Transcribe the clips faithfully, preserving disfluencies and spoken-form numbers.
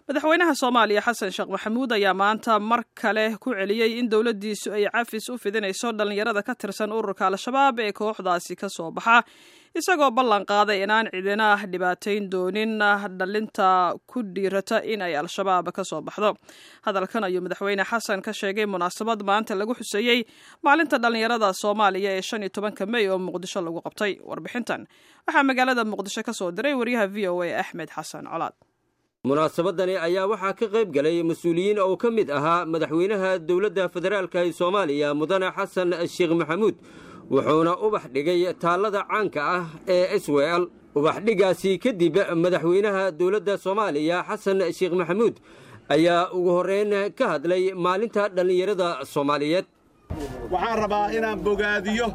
madaxweynaha Soomaaliya Xasan Sheekh Maxamuud ayaa maanta mar kale ku celiyay in dawladdiisu ay cafis u fidinayso dhalinyarada ka tirsan ururka Al-Shabaab ee kooxdaasi ka soo baxa isagoo ballan qaaday inaan cidina dhibaateyn doonin dhalinta ku dhiirata in ay Al-Shabaab ka soo baxdo. Hadalkan ayuu madaxweyne Xasan ka sheegay munaasabad maanta lagu xuseeyay maalinta dhalinyarada Soomaaliya ee shan iyo tobanka May oo Muqdisho lagu qabtay. Warbixintan waxaa magaalada Muqdisho ka soo diray wariyaha V O A Axmed Xasan Colaad. munaasabadani ayaa waxaa ka qayb galay mas'uuliyiin oo ka mid ahaa madaxweynaha dawladda federaalka ee Soomaaliya mudane Xasan Sheekh Maxamuud wuxuuna ubax dhigay taalada caanka ah ee Isweel. ubax dhigaasi kadib madaxweynaha dawladda Soomaaliya Xasan Sheekh Maxamuud ayaa ugu horeyn ka hadlay maalinta dhalinyarada Soomaaliyeed. waxaan rabaa inaan bogaadiyo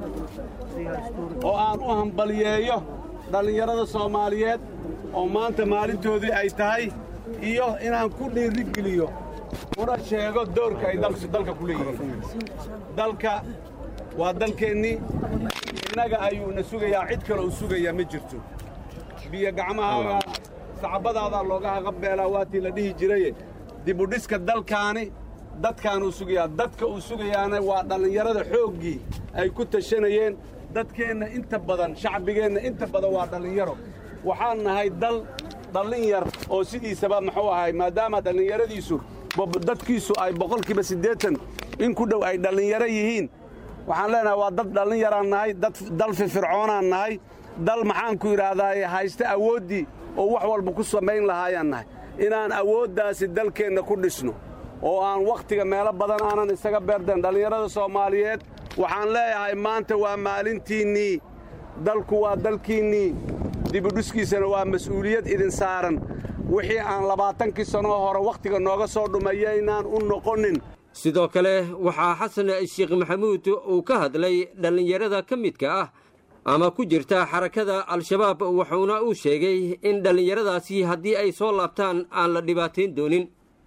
oo aan u hambaliyeeyo dhalinyarada Soomaaliyeed oo maanta maalintoodii ay tahay iyo inaan ku dhiirigeliyo una sheego doorka ay dalka ku leeyihiin. dalka waa dalkeennii innaga ayuuna sugayaa, cid kale uu sugayaa ma jirto. biyo gacmahaaga sacabadaada looga haqabeelaa waatii la dhihi jiray. dib u dhiska dalkaani dadkaanuu sugayaa, dadka uu sugayaana waa dhallinyarada xooggii ay ku tashanayeen. dadkeenna inta badan shacbigeenna inta badan waa dhallinyaro. waxaan nahay dal dhallin yar oo sidiisaba muxuu ahay maadaama dhallinyaradiisu dadkiisu ay boqolkiiba siddeetan in ku dhow ay dhallinyaro yihiin. waxaan leenahay waa dad dhallin yaraan nahay, dal firfircoonaan nahay, dal maxaanku yidhaahdaa haysta awooddii oo wax walba ku samayn lahaayaan nahay. inaan awooddaasi dalkeenna ku dhisno oo aan wakhtiga meelo badan aanan isaga beerdan. dhallinyarada Soomaaliyeed waxaan leeyahay maanta waa maalintiinnii, dalku waa dalkiinnii, dibudhiskiisana waa mas'uuliyad idin saaran. wixii aan labaatankii sannoo hore wakhtiga nooga soo dhumaya inaan u noqonin. sidoo kale waxaa Xasan Sheekh Maxamuud uu ka hadlay dhalinyarada ka midka ah ama ku jirta xarakada Al-Shabaab wuxuuna uu sheegay in dhalinyaradaasi haddii ay soo laabtaan aan la dhibaateyn doonin.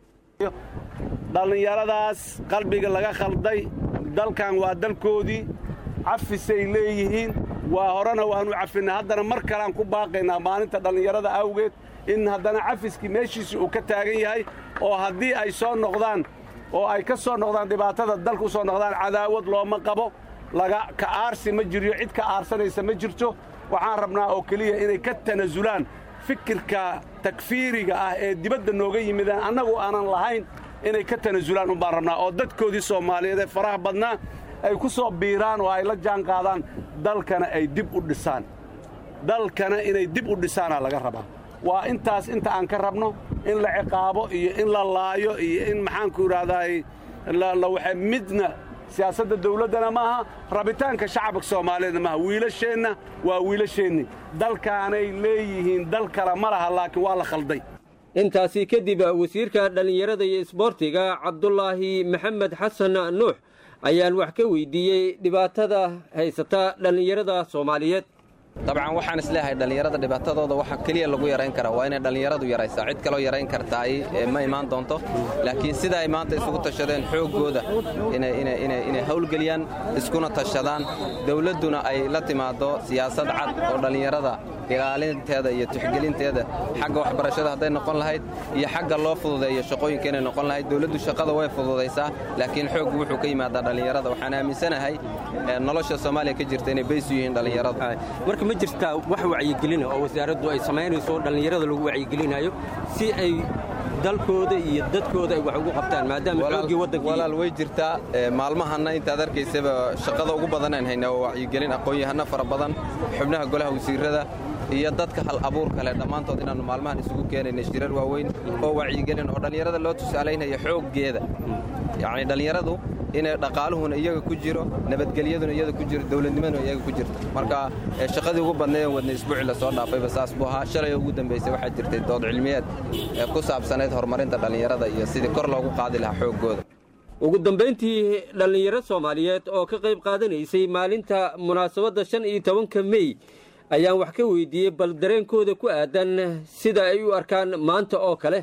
dhallinyaradaas qalbiga laga khalday, dalkan waa dalkoodii, cafisay leeyihiin. waa horena waanu cafinaa, haddana mar kaleaan ku baaqaynaa maalinta dhallinyarada awgeed in haddana cafiskii meeshiisii uu ka taagan yahay oo haddii ay soo noqdaan oo ay ka soo noqdaan dhibaatada dalka u soo noqdaan cadaawad looma qabo. laga ka aarsi ma jiriyo, cid ka aarsanaysa ma jirto. waxaan rabnaa oo keliya inay ka tanasulaan fikirka takfiiriga ah ee dibadda nooga yimidaan annagu aanan lahayn, inay ka tanasulaan un baan rabnaa oo dadkoodii Soomaaliyeed ee faraha badnaa ay ku soo biiraan oo ay la jaan qaadaan, dalkana ay dib u dhisaan. dalkana inay dib u dhisaanaa laga rabaa. waa intaas inta aan ka rabno, in la ciqaabo iyo in la laayo iyo in maxaanku idhaahdaa waxa midna siyaasadda dawladdana maaha, rabitaanka shacabka Soomaaliyeedna maaha. wiilasheenna waa wiilasheenni, dalkaanay leeyihiin, dal kale ma laha, laakiin waa la khalday. intaasi kadib wasiirka dhalinyarada iyo isboortiga Cabdullaahi Maxamed Xasan Nuux ayaan wax ka weydiiyey dhibaatada haysata dhalinyarada Soomaaliyeed. dabcan waxaan isleeyahay dhalinyarada dhibaatadooda waxa kaliya lagu yarayn karaa waa inay dhalinyaradu yaraysaa. cid kaloo yarayn kartaa ma imaan doonto, laakiin sida ay maanta isugu tashadeen xoogooda inay hawlgeliyaan, iskuna tashadaan, dawladduna ay la timaado siyaasad cad oo dhalinyarada ilaalinteeda iyo tixgelinteeda xagga waxbarashada hadday noqon lahayd iyo xagga loo fududeeyo shaqooyinka inay noqon lahayd. dawladdu shaqada way fududaysaa, laakiin xooggu wuxuu ka yimaadaa dhalinyarada. waxaan aaminsanahay nolosha Soomaaliya ka jirta inay baysu yihiin dhalinyaradu. marka ma jirtaa wax wacyigelin oo wasaaraddu ay samaynayso dhalinyarada lagu wacyigelinayo si ay dalkooda iyo dadkooda ay wax ugu qabtaan maadaama xoogii waddanka walaal way jirtaa. maalmahanna intaad arkaysaba shaqada ugu badan aan haynaa waa wacyigelin, aqoon-yahano fara badan, xubnaha golaha wasiirada iyo dadka hal abuurka leh dhammaantood inaannu maalmahan isugu keenayna shirar waaweyn oo wacyigelin oo dhallinyarada loo tusaalaynayo xooggeeda. yacni dhallinyaradu inay dhaqaaluhuna iyaga ku jiro, nabadgelyaduna iyada ku jiro, dawladnimaduna iyaga ku jirto. marka shaqadii ugu badnayd ee wadnay isbuucii la soo dhaafayba saas buu ahaa. shalay ugu dambaysay waxaa jirtay dood cilmiyeed ee ku saabsanayd horumarinta dhallinyarada iyo sidii kor loogu qaadi lahaa xooggooda. ugu dambayntii dhallinyaro Soomaaliyeed oo ka qayb qaadanaysay maalinta munaasabadda shan iyo tobanka May ayaan wax ka weydiiyey bal dareenkooda ku aadan sida ay u arkaan maanta oo kale.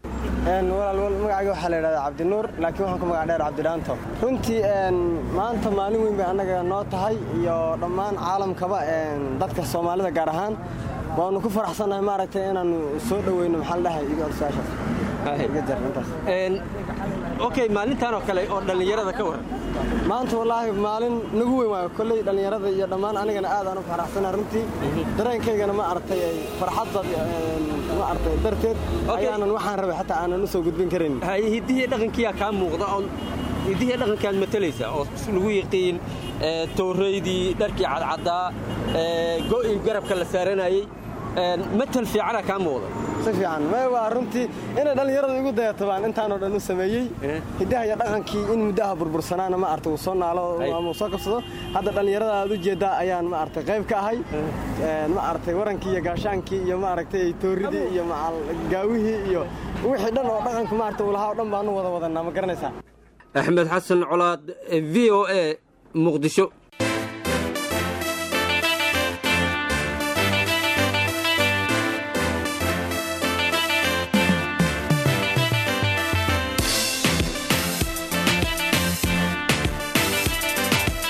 walaal magacayga waxaa la yidhahdaa Cabdinuur, laakiin waxaan ku magac dheer Cabdiraanto. runtii maanta maalin weyn bay annaga noo tahay iyo dhammaan caalamkaba dadka Soomaalida gaar ahaan waanu ku faraxsanahay maaragtay inaannu soo dhaweyno maxaa la dhahay iga horsaashaas. iga jar intaas een okay maalintan oo kale oo dhalinyarada ka waran maanta wallaahi maalin nagu weyn waayo kolley dhalinyarada iyo dhammaan anigana aad aan u faraxsanahay runtii dareenkaygana ma aragtay farxadda ma aragtay darteed ayaanan waxaan rabay xataa aanan u soo gudbin karin hay hiddihi dhaqankiya ka muuqda oo hiddihi dhaqankaad matalaysa oo lagu yaqiin ee tooreydii dharkii cadcada ee go'ii garabka la saaranayay een matal fiicana ka muuqda si fiican ma waa runtii inay dhalinyarada igu dayatabaan intaan oo dhan u sameeyay hidaha iyo dhaqankii in muddaha burbursanaana ma aragtay soo naalo ama soo qabsado hadda dhalinyarada aad u jeedaa ayaan ma aragtay qayb ka ahay een ma aragtay warankii iyo gaashaankii iyo ma aragtay tooridii iyo macal gaawihii iyo wixii dhan oo dhaqanka ma aragtay ulaha oo dhan baan wada wadanaa ma garanaysaa Axmed Xasan Colaad V O A Muqdisho